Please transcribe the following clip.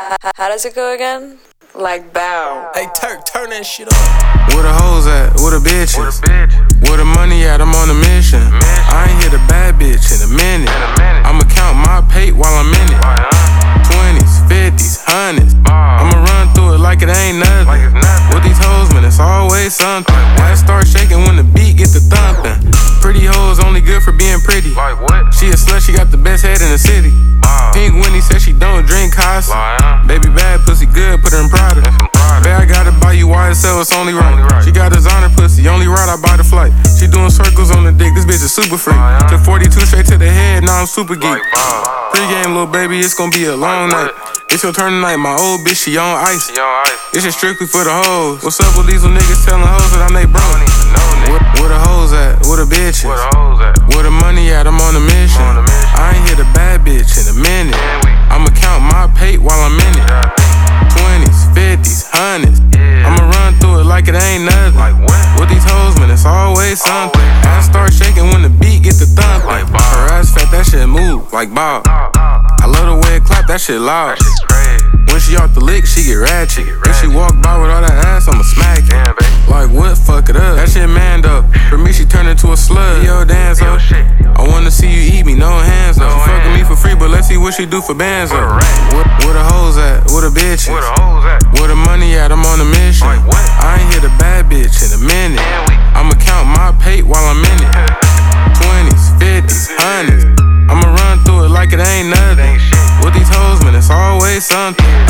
How does it go again? Like bow. Hey Turk, turn that shit up. Where the hoes at? Where the bitches? Where the money at? I'm on a mission. I ain't hit a bad bitch in a minute. I'ma count my pay while I'm in it. 20s, 50s, 100s. I'ma run through it like it ain't nothing. With these hoes, man, it's always something. Ass start shaking when the beat get to thumping. Pretty hoes only good for being pretty. She a slut, she got the best head in the city. Pink Winnie said she don't drink Casa. Baby bad, pussy good, put her in Prada. Babe, I gotta buy you YSL, it's only right. She got designer pussy, only right, I buy the flight. She doing circles on the dick, this bitch is super freak. Took 42 straight to the head, now I'm super geek. Pre-game, little baby, it's gonna be a long night. It's your turn tonight, my old bitch, she on ice. This shit strictly for the hoes. What's up with these little niggas telling hoes that I'm they bro? Where the hoes at? Where the bitches? Where the money at? I'm on a mission. I ain't hit a bad bitch in a minute. I'ma count my pay while I'm in it. 20s, 50s, 100s. I'ma run through it like it ain't nothing. With these hoes, man, it's always something. Ass start shaking when the beat get to thumping. Her ass fat, that shit move like Bob. I love the way it clap, that shit loud. When she off the lick, she get ratchet. If she walk by with all that ass, I'ma smack it. Like what? Fuck it up. That shit manned up. For me, she turned into a slut. Yo, dance up. I wanna see you eat me, no hands up. She fucking me for free, but let's see what she do for bands up. Where the hoes at? Where the bitches? Where the money at? I'm on a mission. I ain't hit a bad bitch in a minute. I'ma count my pay while I'm in it. 20s, 50s, 100s. I'ma run through it like it ain't nothing. With these hoes, man, it's always something.